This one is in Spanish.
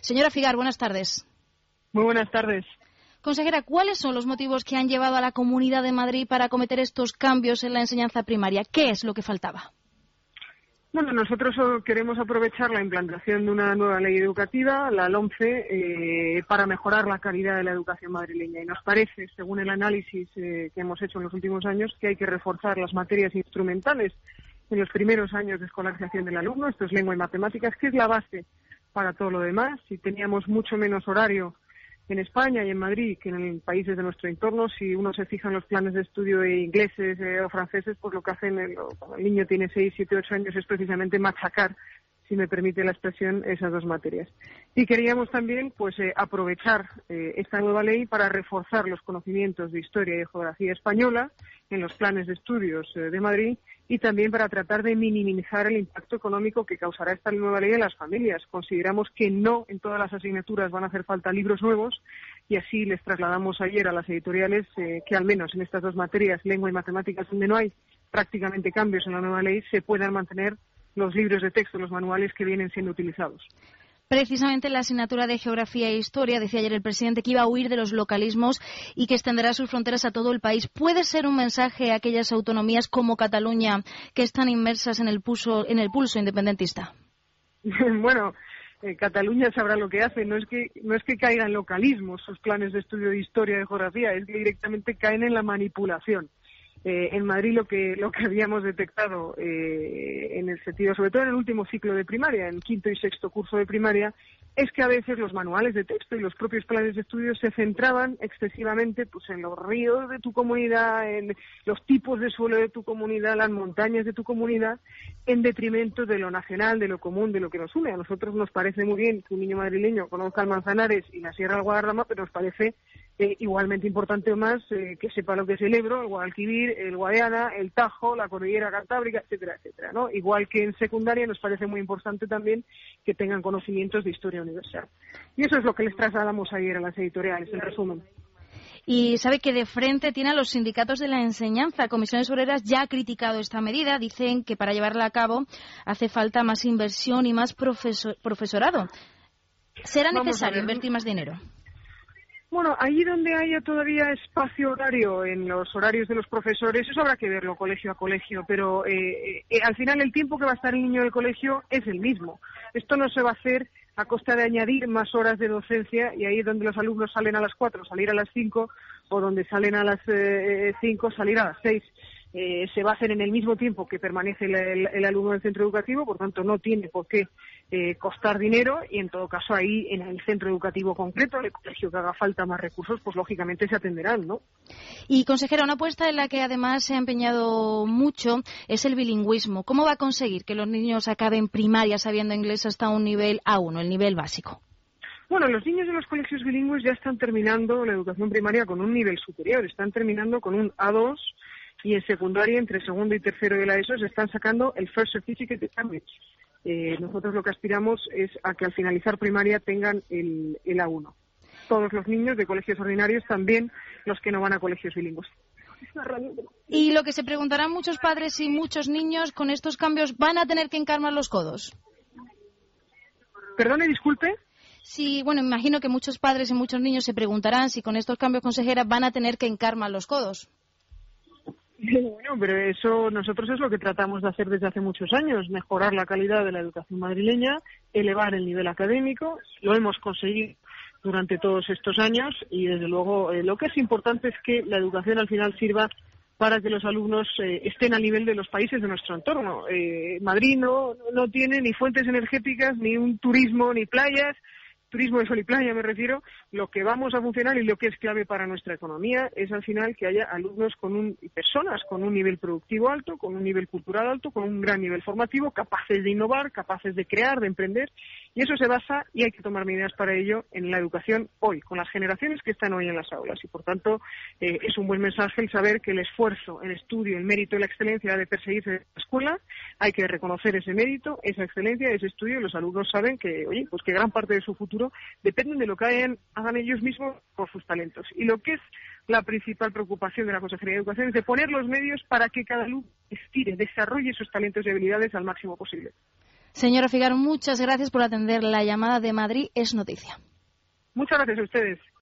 Señora Figar, buenas tardes. Muy buenas tardes. Consejera, ¿cuáles son los motivos que han llevado a la Comunidad de Madrid para acometer estos cambios en la enseñanza primaria? ¿Qué es lo que faltaba? Bueno, nosotros queremos aprovechar la implantación de una nueva ley educativa, la LOMCE, para mejorar la calidad de la educación madrileña. Y nos parece, según el análisis que hemos hecho en los últimos años, que hay que reforzar las materias instrumentales en los primeros años de escolarización del alumno. Esto es lengua y matemáticas, que es la base para todo lo demás. Si teníamos mucho menos horario en España y en Madrid que en países de nuestro entorno, si uno se fija en los planes de estudio ingleses o franceses, pues lo que hacen cuando el niño tiene 6, 7, 8 años es precisamente machacar, si me permite la expresión, esas dos materias. Y queríamos también aprovechar esta nueva ley para reforzar los conocimientos de historia y de geografía española en los planes de estudios de Madrid, y también para tratar de minimizar el impacto económico que causará esta nueva ley en las familias. Consideramos que no en todas las asignaturas van a hacer falta libros nuevos, y así les trasladamos ayer a las editoriales que al menos en estas dos materias, lengua y matemáticas, donde no hay prácticamente cambios en la nueva ley, se puedan mantener los libros de texto, los manuales que vienen siendo utilizados. Precisamente en la asignatura de Geografía e Historia decía ayer el presidente que iba a huir de los localismos y que extenderá sus fronteras a todo el país. ¿Puede ser un mensaje a aquellas autonomías como Cataluña que están inmersas en el pulso independentista? Bueno, Cataluña sabrá lo que hace. No es que caigan localismos sus planes de estudio de historia y de geografía, es que directamente caen en la manipulación. En Madrid lo que habíamos detectado en el sentido, sobre todo en el último ciclo de primaria, en quinto y sexto curso de primaria, es que a veces los manuales de texto y los propios planes de estudio se centraban excesivamente en los ríos de tu comunidad, en los tipos de suelo de tu comunidad, las montañas de tu comunidad, en detrimento de lo nacional, de lo común, de lo que nos une. A nosotros nos parece muy bien que un niño madrileño conozca el Manzanares y la Sierra del Guadarrama, pero nos parece igualmente importante o más que sepa lo que es el Ebro, el Guadalquivir, el Guadiana, el Tajo, la Cordillera Cantábrica, etcétera, etcétera, ¿no? Igual que en secundaria nos parece muy importante también que tengan conocimientos de historia universal. Y eso es lo que les trasladamos ayer a las editoriales, en resumen. Y sabe que de frente tiene a los sindicatos de la enseñanza. Comisiones Obreras ya ha criticado esta medida. Dicen que para llevarla a cabo hace falta más inversión y más profesorado. ¿Será necesario invertir más dinero? Bueno, ahí donde haya todavía espacio horario en los horarios de los profesores, eso habrá que verlo colegio a colegio, pero al final el tiempo que va a estar el niño en el colegio es el mismo. Esto no se va a hacer a costa de añadir más horas de docencia, y ahí donde los alumnos salen a las 4, salir a las 5, o donde salen a las 5, salir a las 6. Se va a hacer en el mismo tiempo que permanece el alumno en el centro educativo, por tanto no tiene por qué costar dinero, y en todo caso ahí en el centro educativo concreto, en el colegio que haga falta más recursos, pues lógicamente se atenderán, ¿no? Y consejera, una apuesta en la que además se ha empeñado mucho es el bilingüismo. ¿Cómo va a conseguir que los niños acaben primaria sabiendo inglés hasta un nivel A1, el nivel básico? Bueno, los niños de los colegios bilingües ya están terminando la educación primaria con un nivel superior, están terminando con un A2, y en secundaria, entre segundo y tercero de la ESO, se están sacando el First Certificate de Cambridge. Nosotros lo que aspiramos es a que al finalizar primaria tengan el A1. Todos los niños de colegios ordinarios, también los que no van a colegios bilingües. Y lo que se preguntarán muchos padres y muchos niños, ¿con estos cambios van a tener que encarmar los codos? Perdone, disculpe. Sí, bueno, imagino que muchos padres y muchos niños se preguntarán si con estos cambios, consejera, van a tener que encarmar los codos. Bueno, pero eso nosotros es lo que tratamos de hacer desde hace muchos años, mejorar la calidad de la educación madrileña, elevar el nivel académico. Lo hemos conseguido durante todos estos años, y desde luego lo que es importante es que la educación al final sirva para que los alumnos estén al nivel de los países de nuestro entorno. Madrid no tiene ni fuentes energéticas, ni un turismo, ni playas. Turismo de sol y playa me refiero. Lo que vamos a funcionar y lo que es clave para nuestra economía es al final que haya alumnos y personas con un nivel productivo alto, con un nivel cultural alto, con un gran nivel formativo, capaces de innovar, capaces de crear, de emprender, y eso se basa, y hay que tomar medidas para ello, en la educación hoy, con las generaciones que están hoy en las aulas, y por tanto es un buen mensaje el saber que el esfuerzo, el estudio, el mérito y la excelencia ha de perseguirse en la escuela. Hay que reconocer ese mérito, esa excelencia, ese estudio, y los alumnos saben que, pues que gran parte de su futuro dependen de lo que hagan ellos mismos por sus talentos. Y lo que es la principal preocupación de la Consejería de Educación es de poner los medios para que cada alumno estire, desarrolle sus talentos y habilidades al máximo posible. Señora Figaro, muchas gracias por atender la llamada de Madrid es Noticia. Muchas gracias a ustedes.